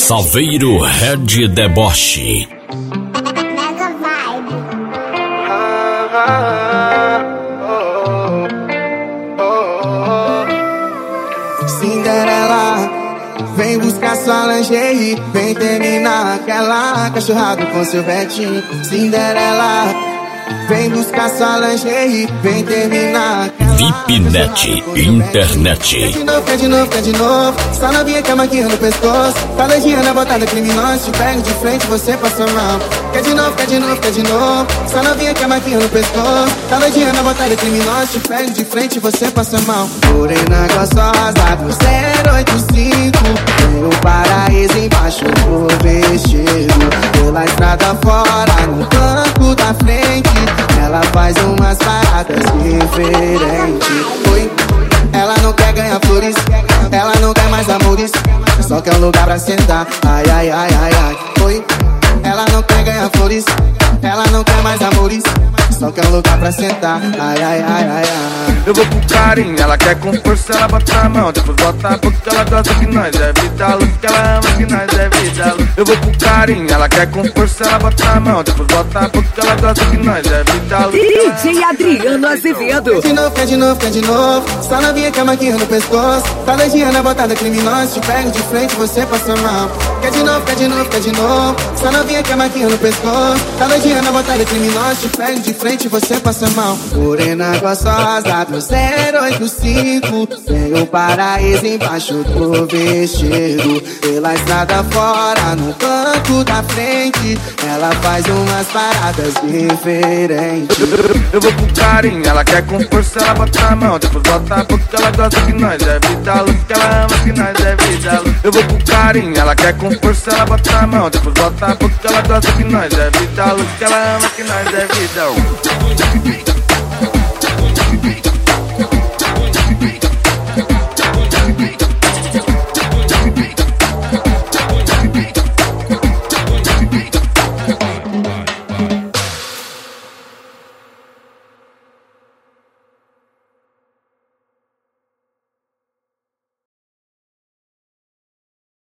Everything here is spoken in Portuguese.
Salveiro Red Deboche. Mega Vibe. Cinderela, vem buscar sua lingerie, vem terminar aquela cachorrada com seu Betinho. Cinderela, vem buscar sua lingerie, vem terminar aquela VIPnet Internet. Quer de novo, quer de novo, quer de novo. Só novinha que é maquinha no pescoço. Tá doidinha na botada criminosa. Te pego de frente, você passa mal. Quer de novo, quer de novo, quer de novo. Só novinha que é maquinha no pescoço. Tá doidinha na botada criminosa. Te pego de frente, você passa mal. Morena gostosa do 085. Tem o paraíso embaixo do vestido. Pela estrada fora, no banco da frente. Ela faz umas paradas diferentes. Oi, ela não quer ganhar flores, ela não quer mais amores, só quer um lugar pra sentar. Ai, ai, ai, ai, ai. Oi, ela não quer ganhar flores, ela não quer mais amores, só quer um lugar pra sentar. Ai, ai, ai, ai, ai. Eu vou com carinho, ela quer com força, ela bota a mão, depois bota a boca, ela gosta que nós é vida louca, que ela ama que nós é vida louca. Eu vou com carinho, ela quer com força, ela bota a mão, depois bota a boca, ela gosta que nós é vida louca. DJ Adriano Azevedo. Quer de novo, quer de novo, quer de novo. Só novinha que é maquinha no pescoço. Tá doidinha na botada criminosa. Te pego de frente, você passa mal. Quer de novo, quer de novo, quer de novo. Só novinha que é maquinha no pescoço. Tá doidinha na botada criminosa. Te pego de frente, você passa mal. Morena gostosa do 085. Tem o paraíso embaixo do vestido. Pela estrada fora, no banco da frente. Ela faz umas paradas diferentes. Eu vou com carinho, ela quer com força, ela bota a mão, depois bota a boca, ela gosta que nós é vida louca, que ela ama que nós é vida louca. Eu vou com carinho, ela quer com força, ela bota a mão, depois bota a boca, ela gosta que nós é vida louca, que ela ama que nós é vida louca.